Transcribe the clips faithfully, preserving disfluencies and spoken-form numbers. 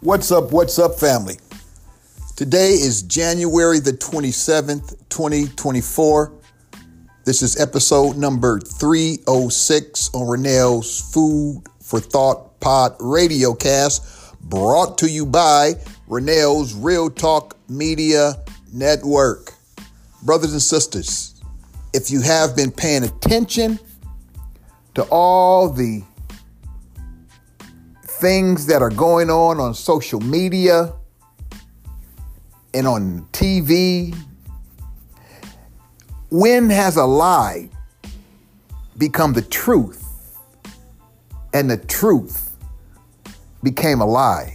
What's up, what's up, family? Today is January the twenty-seventh, twenty twenty-four. This is episode number three oh six on Renell's Food for Thought Pod radio cast, brought to you by Renell's Real Talk Media Network. Brothers and sisters, if you have been paying attention to all the things that are going on on social media and on T V, when has a lie become the truth and the truth became a lie?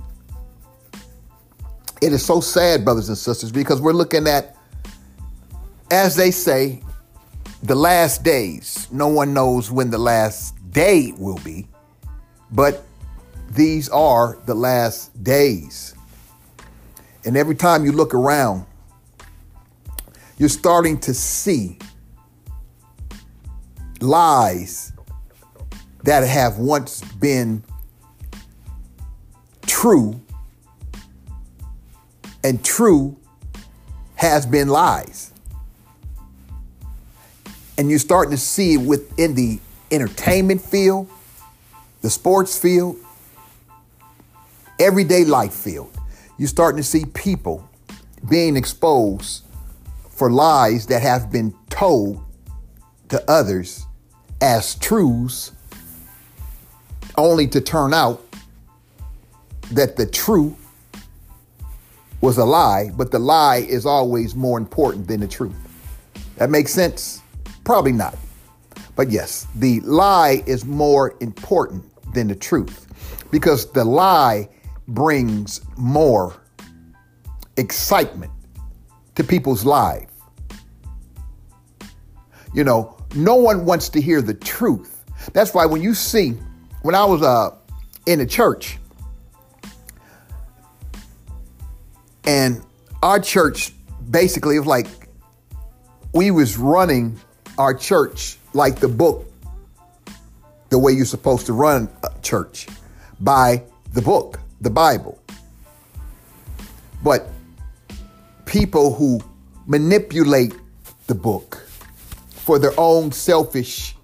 It is so sad, brothers and sisters, because we're looking at, as they say, the last days. No one knows when the last day will be, but these are the last days. And every time you look around, you're starting to see lies that have once been true, and true has been lies. And you're starting to see within the entertainment field, the sports field, everyday life field, you're starting to see people being exposed for lies that have been told to others as truths, only to turn out that the truth was a lie, but the lie is always more important than the truth. That makes sense? Probably not. But yes, the lie is more important than the truth, because the lie brings more excitement to people's lives. You know, no one wants to hear the truth. That's why when you see, when I was uh, in the church, and our church basically, it was like we was running our church like the book, the way you're supposed to run a church, by the book, the Bible. But people who manipulate the book for their own selfish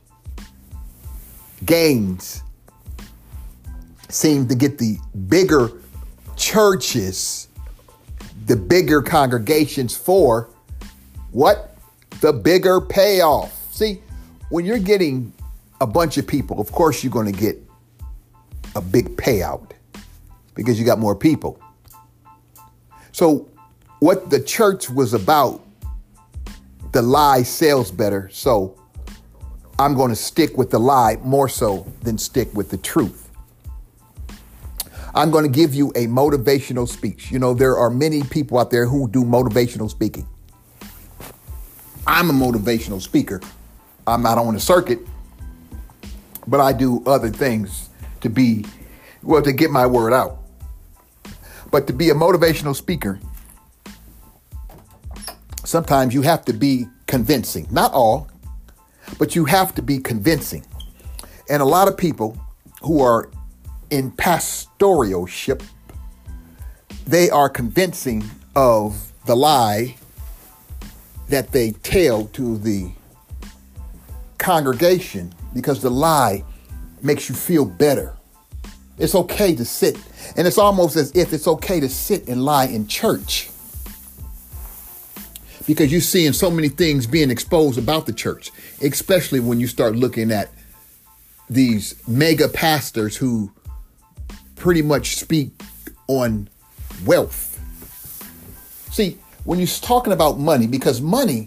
gains seem to get the bigger churches, the bigger congregations for what? The bigger payoff. See, when you're getting a bunch of people, of course you're going to get a big payout because you got more people. So what the church was about, the lie sells better. So I'm going to stick with the lie more so than stick with the truth. I'm going to give you a motivational speech. You know, there are many people out there who do motivational speaking. I'm a motivational speaker. I'm not on the circuit, but I do other things to be, well, to get my word out. But to be a motivational speaker, sometimes you have to be convincing. Not all, but you have to be convincing. And a lot of people who are in pastoralship, they are convincing of the lie that they tell to the congregation, because the lie makes you feel better. It's okay to sit, and it's almost as if it's okay to sit and lie in church, because you're seeing so many things being exposed about the church, especially when you start looking at these mega pastors who pretty much speak on wealth. See, when you're talking about money, because money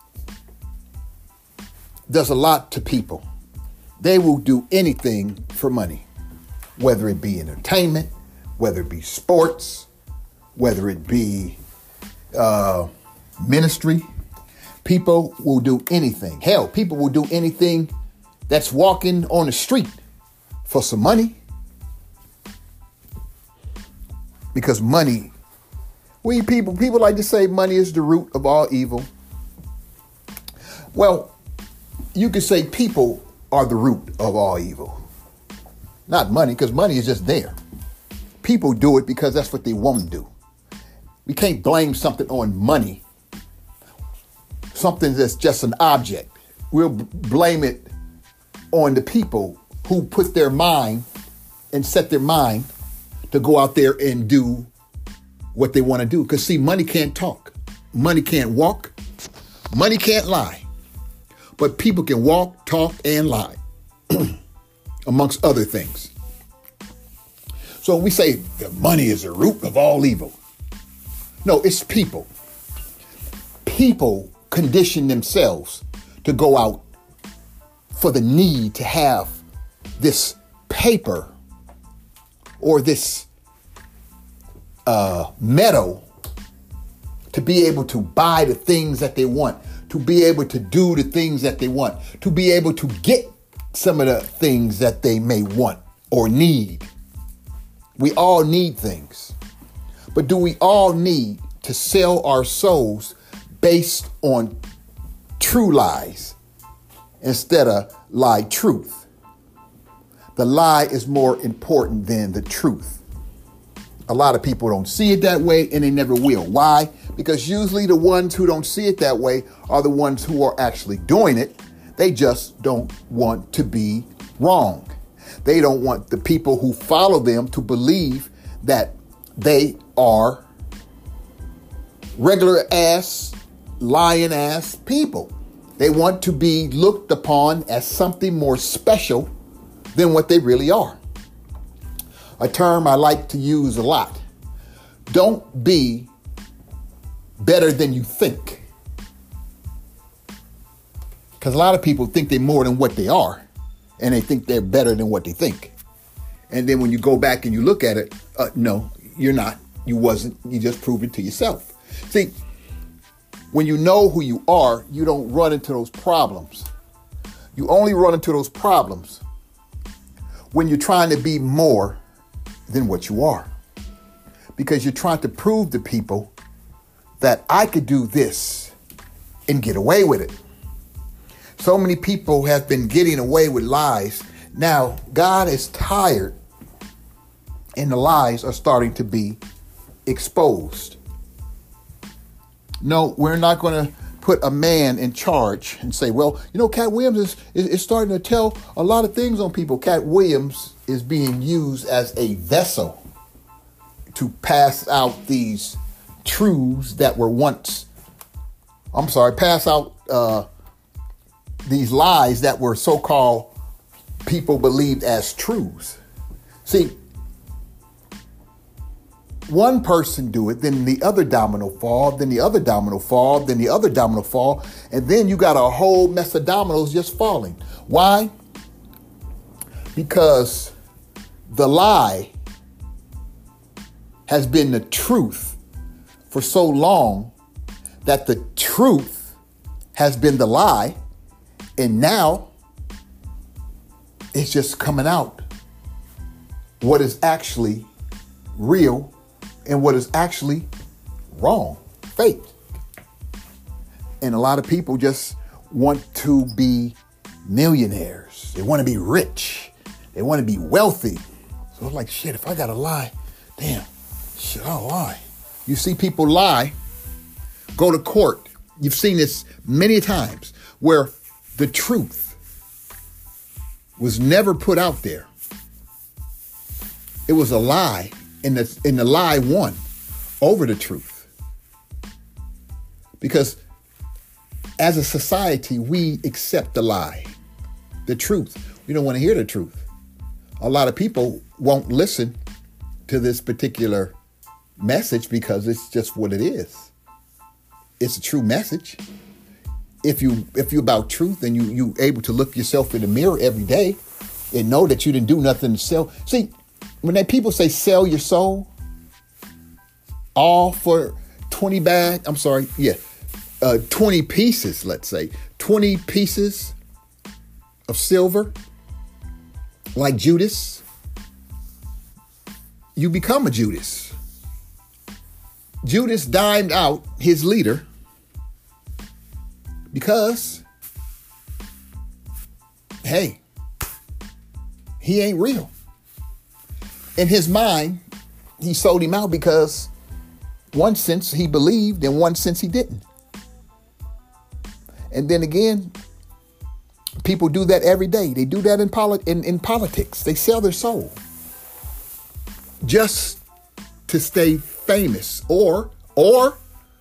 does a lot to people. They will do anything for money, whether it be entertainment, whether it be sports, whether it be uh, ministry. People will do anything. Hell, people will do anything that's walking on the street for some money. Because money, we people, people like to say money is the root of all evil. Well, you could say people are the root of all evil. Not money, because money is just there. People do it because that's what they want to do. We can't blame something on money, something that's just an object. We'll b- blame it on the people who put their mind and set their mind to go out there and do what they want to do. Because see, money can't talk. Money can't walk. Money can't lie. But people can walk, talk, and lie, amongst other things. So we say that money is the root of all evil. No, it's people. People condition themselves to go out for the need to have this paper or this uh, metal to be able to buy the things that they want, to be able to do the things that they want, to be able to get some of the things that they may want or need. We all need things. But do we all need to sell our souls based on true lies instead of lie truth? The lie is more important than the truth. A lot of people don't see it that way, and they never will. Why? Because usually the ones who don't see it that way are the ones who are actually doing it. They just don't want to be wrong. They don't want the people who follow them to believe that they are regular ass, lying ass people. They want to be looked upon as something more special than what they really are. A term I like to use a lot. Don't be better than you think. Because a lot of people think they're more than what they are, and they think they're better than what they think. And then when you go back and you look at it, uh, no, you're not. You wasn't. You just proved it to yourself. See, when you know who you are, you don't run into those problems. You only run into those problems when you're trying to be more than what you are. Because you're trying to prove to people that I could do this and get away with it. So many people have been getting away with lies. Now, God is tired, and the lies are starting to be exposed. No, we're not going to put a man in charge and say, well, you know, Cat Williams is, is, is starting to tell a lot of things on people. Cat Williams is being used as a vessel to pass out these truths that were once, I'm sorry, pass out uh, these lies that were so-called people believed as truths. See, one person do it, then the other domino fall, then the other domino fall, then the other domino fall, and then you got a whole mess of dominoes just falling. Why? Because the lie has been the truth for so long that the truth has been the lie, and now it's just coming out what is actually real and what is actually wrong, fake. And a lot of people just want to be millionaires. They want to be rich. They want to be wealthy. So it's like, shit, if I got to lie, damn, shit, I'll lie. You see people lie, go to court. You've seen this many times where the truth was never put out there. It was a lie. And the, and the lie won over the truth. Because as a society, we accept the lie, the truth. We don't want to hear the truth. A lot of people won't listen to this particular message because it's just what it is. It's a true message. If you if you're about truth and you you able to look yourself in the mirror every day and know that you didn't do nothing to sell. See, when they people say sell your soul, all for twenty bag, I'm sorry, yeah, uh, twenty pieces, let's say, twenty pieces of silver, like Judas, you become a Judas. Judas dimed out his leader because, hey, he ain't real. In his mind, he sold him out because one sense he believed and one sense he didn't. And then again, people do that every day. They do that in, polit- in, in politics. They sell their soul just to stay famous, or, or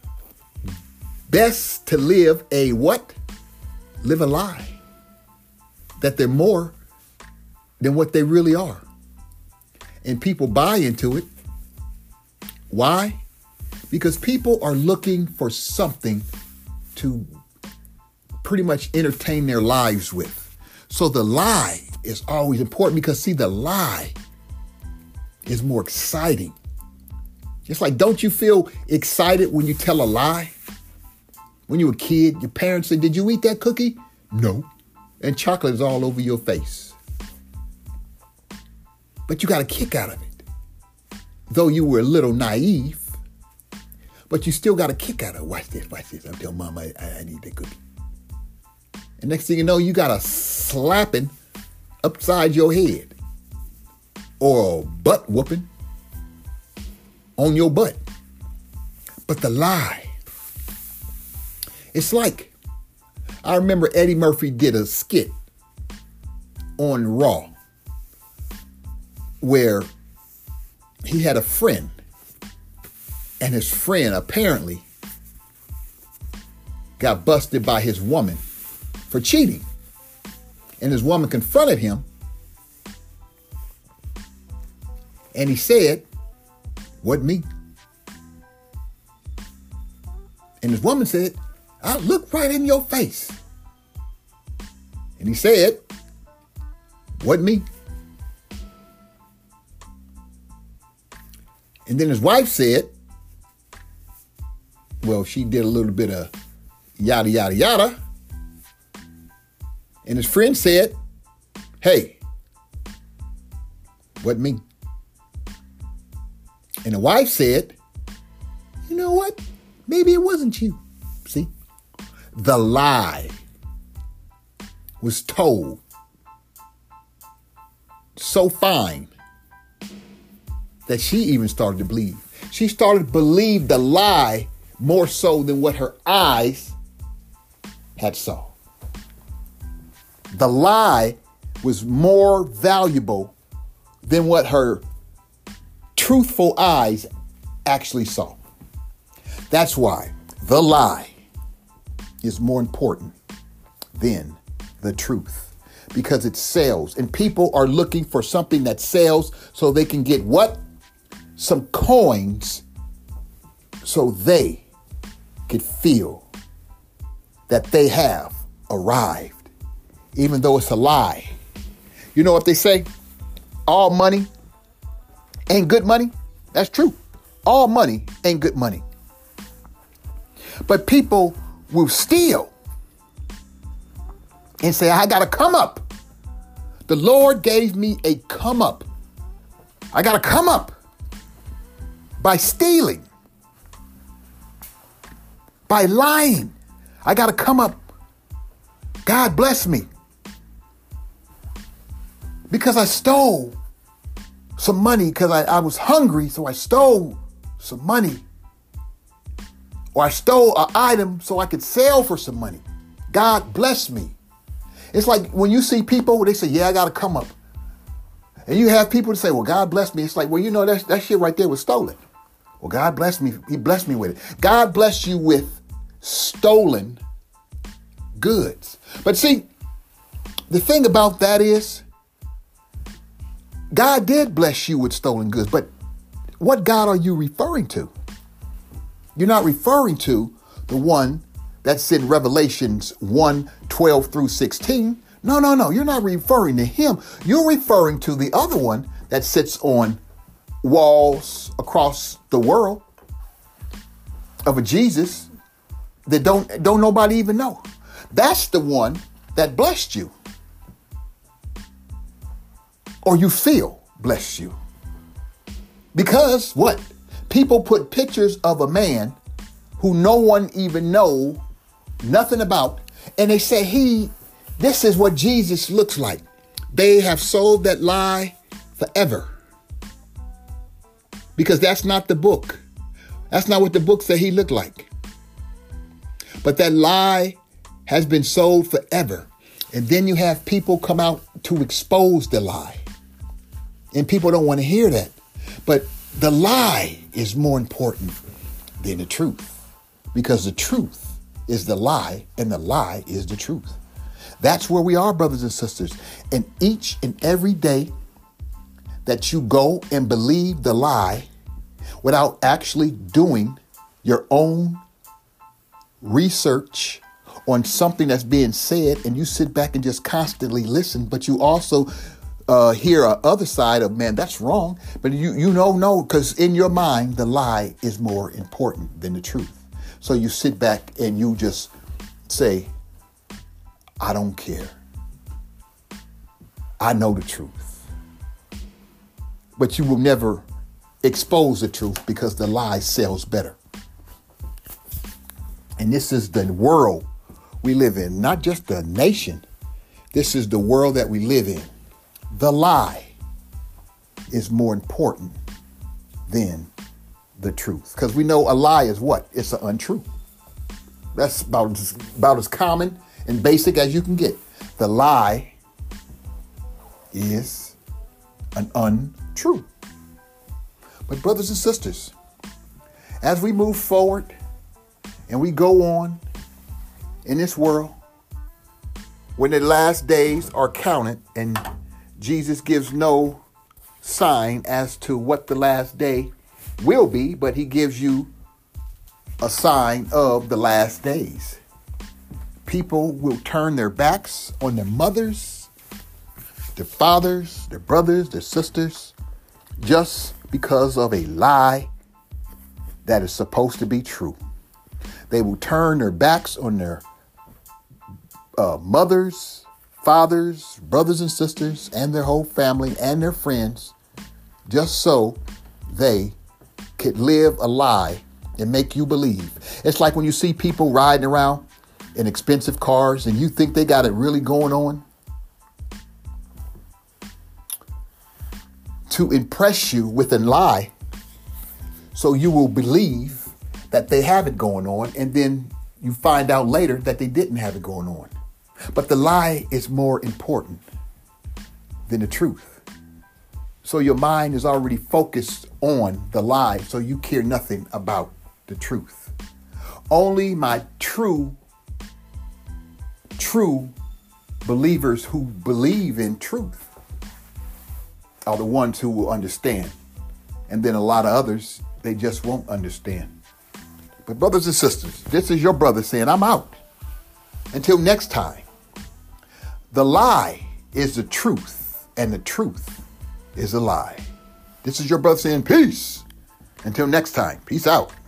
best to live a what? Live a lie. That they're more than what they really are. And people buy into it. Why? Because people are looking for something to pretty much entertain their lives with. So the lie is always important because, see, the lie is more exciting. It's like, don't you feel excited when you tell a lie? When you were a kid, your parents said, did you eat that cookie? No. And chocolate is all over your face. But you got a kick out of it. Though you were a little naive, but you still got a kick out of it. Watch this, watch this. I'm telling Mom I, I need that cookie. And next thing you know, you got a slapping upside your head or a butt whooping on your butt. But the lie, it's like, I remember Eddie Murphy did a skit on Raw where he had a friend, and his friend apparently got busted by his woman for cheating. And his woman confronted him, and he said, "Wasn't me." And his woman said, "I look right in your face." And he said, "Wasn't me." And then his wife said, well, she did a little bit of yada, yada, yada. And his friend said, "Hey, wasn't me." And the wife said, "You know what? Maybe it wasn't you." See, the lie was told so fine that she even started to believe. She started to believe the lie more so than what her eyes had saw. The lie was more valuable than what her truthful eyes actually saw. That's why the lie is more important than the truth, because it sells, and people are looking for something that sells so they can get what? Some coins so they could feel that they have arrived, even though it's a lie. You know what they say? All money ain't good money. That's true. All money ain't good money. But people will steal and say, I got to come up. The Lord gave me a come up. I got to come up by stealing, by lying. I got to come up. God bless me because I stole some money because I, I was hungry, so I stole some money. Or I stole an item so I could sell for some money. God bless me. It's like when you see people, they say, yeah, I got to come up. And you have people that say, well, God bless me. It's like, well, you know, that, that shit right there was stolen. Well, God bless me. He blessed me with it. God bless you with stolen goods. But see, the thing about that is, God did bless you with stolen goods. But what God are you referring to? You're not referring to the one that's in Revelations one, twelve through sixteen. No, no, no. You're not referring to him. You're referring to the other one that sits on walls across the world of a Jesus that don't, don't nobody even know. That's the one that blessed you. Or you feel blessed you. Because what? People put pictures of a man who no one even know nothing about, and they say, he, this is what Jesus looks like. They have sold that lie forever. because that's not the book. That's not what the book said he looked like. But that lie has been sold forever. And then you have people come out to expose the lie. And people don't want to hear that. But the lie is more important than the truth. Because the truth is the lie and the lie is the truth. That's where we are, brothers and sisters. And each and every day that you go and believe the lie without actually doing your own research on something that's being said, and you sit back and just constantly listen, but you also uh, hear a other side of, man, that's wrong. But you, you know, no, because in your mind, the lie is more important than the truth. So you sit back and you just say, I don't care. I know the truth. But you will never expose the truth because the lie sells better. And this is the world we live in, not just the nation. This is the world that we live in. The lie is more important than the truth. Because we know a lie is what? It's an untrue. That's about as, about as common and basic as you can get. The lie is an untrue. But brothers and sisters, as we move forward and we go on in this world, when the last days are counted and Jesus gives no sign as to what the last day will be, but he gives you a sign of the last days. People will turn their backs on their mothers, their fathers, their brothers, their sisters, just because of a lie that is supposed to be true. They will turn their backs on their uh, mothers, fathers, brothers and sisters, and their whole family and their friends, just so they could live a lie and make you believe. It's like when you see people riding around in expensive cars and you think they got it really going on. To impress you with a lie, so you will believe that they have it going on, and then you find out later that they didn't have it going on. But the lie is more important than the truth. So your mind is already focused on the lie, so you care nothing about the truth. Only my true, true believers who believe in truth are the ones who will understand. And then a lot of others, they just won't understand. But brothers and sisters, this is your brother saying, I'm out. Until next time, the lie is the truth and the truth is a lie. This is your brother saying peace. Until next time, peace out.